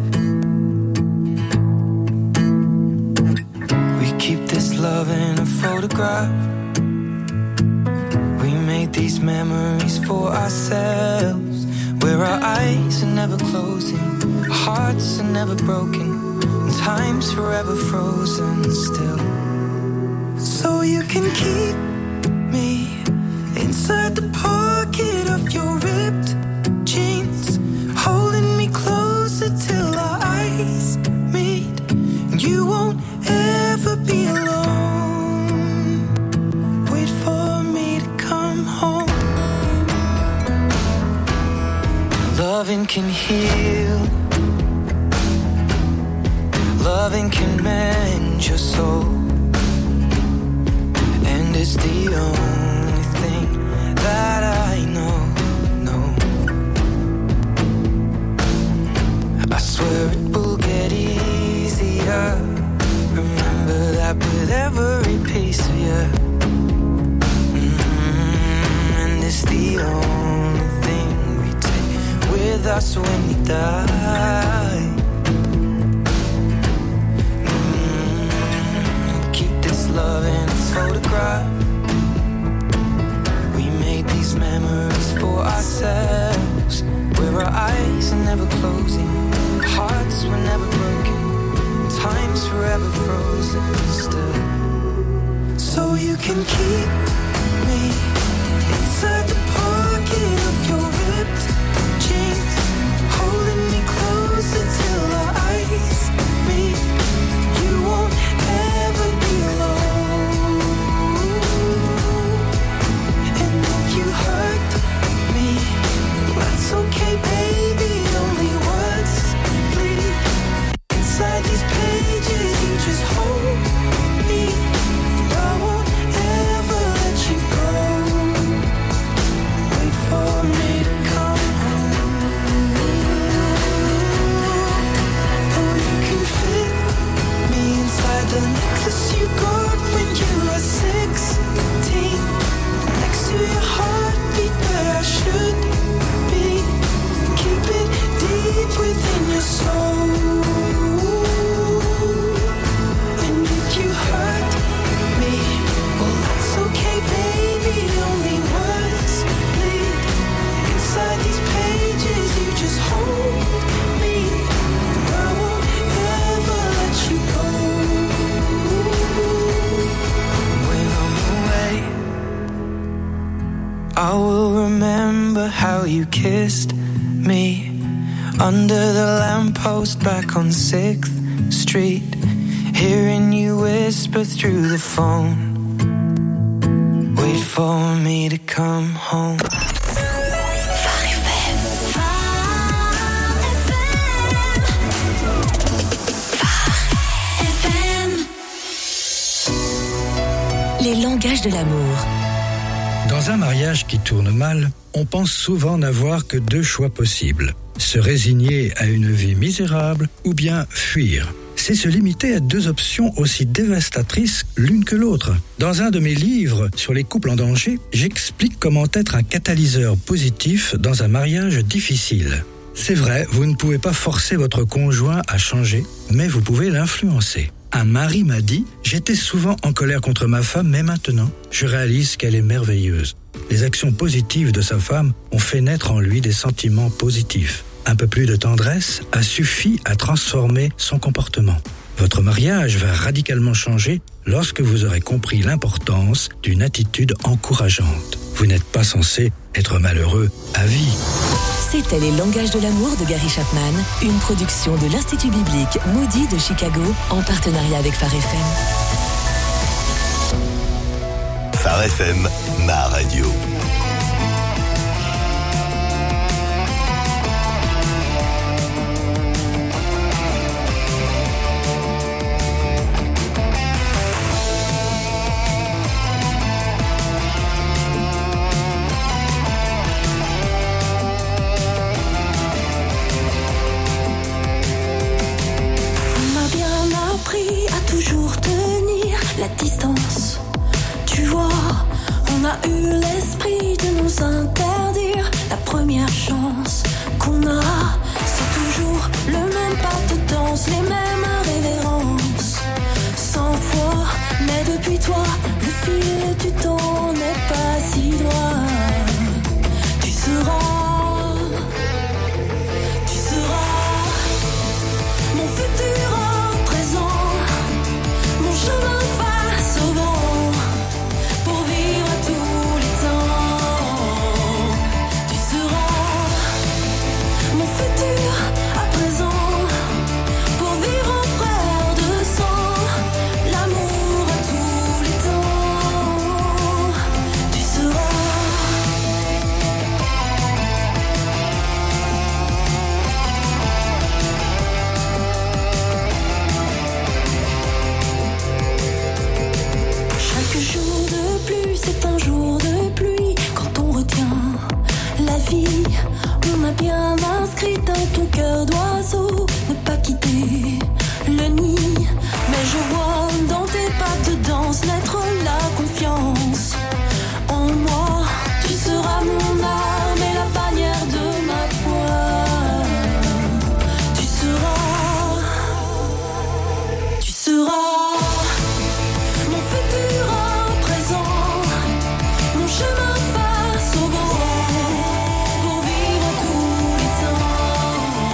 We keep this love in a photograph. We made these memories for ourselves, where our eyes are never closing, our hearts are never broken, and time's forever frozen still. So you can keep me inside the pocket of your ripped jeans, holding me closer till our eyes meet. And you won't ever be alone. Wait for me to come home. Loving can heal. Loving can mend your soul. And it's the only thing that I know, no. I swear it will get easier. Remember that with every piece of you. Mm-hmm. And it's the only thing we take with us when we die. Mm-hmm. never closing, hearts were never broken, time's forever frozen still. So you can keep me inside the pocket of your ripped jeans, holding me closer till our eyes meet. You won't ever be alone. And if you hurt me, that's okay, baby. Only words bleed inside these pages. You just hold me. I won't ever let you go. Wait for me to come home. Oh, you can fit me inside the necklace you got when you were sixteen, next to your heartbeat where I should be. Keep it deep within your soul. And if you hurt me, well, that's okay, baby. Only words bleed inside these pages. You just hold me. I won't ever let you go. When I'm away, I will remember how you kissed me under the lamppost back on sixth Street, hearing you whisper through the phone. Wait for me to come home.
Les langages de l'amour.
Dans un mariage qui tourne mal, on pense souvent n'avoir que deux choix possibles. Se résigner à une vie misérable ou bien fuir. C'est se limiter à deux options aussi dévastatrices l'une que l'autre. Dans un de mes livres sur les couples en danger, j'explique comment être un catalyseur positif dans un mariage difficile. C'est vrai, vous ne pouvez pas forcer votre conjoint à changer, mais vous pouvez l'influencer. Un mari m'a dit « J'étais souvent en colère contre ma femme, mais maintenant, je réalise qu'elle est merveilleuse. » Les actions positives de sa femme ont fait naître en lui des sentiments positifs. Un peu plus de tendresse a suffi à transformer son comportement. Votre mariage va radicalement changer lorsque vous aurez compris l'importance d'une attitude encourageante. Vous n'êtes pas censé être malheureux à vie.
C'était Les langages de l'amour de Gary Chapman, une production de l'Institut biblique Moody de Chicago en partenariat avec Phare F M.
Phare F M, ma radio.
La distance, tu vois, on a eu l'esprit de nous interdire. La première chance qu'on a, c'est toujours le même pas de danse, les mêmes révérences. Cent fois, mais depuis toi, le fil du temps n'est pas si droit. Tu seras, tu seras mon futur en présent, mon chemin. On a bien inscrit dans ton cœur d'oiseau ne pas quitter le nid. Mais je vois dans tes pas de danse naître la confiance en moi. Tu seras mon arme et la bannière de ma foi. Tu seras, tu seras mon futur en présent, mon chemin face au vent. Pour vivre tous les temps.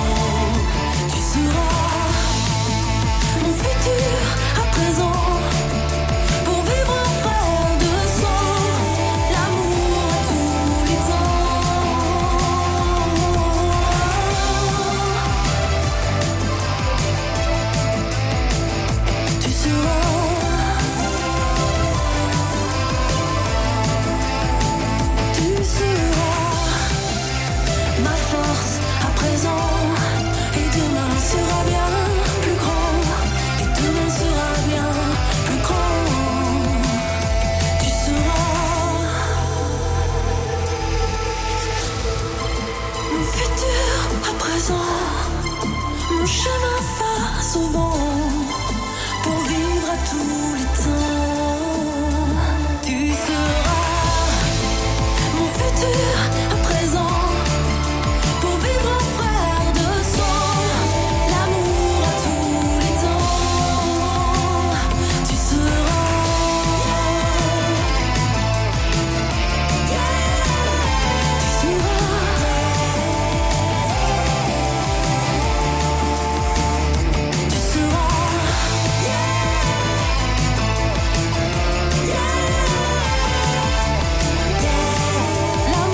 souvent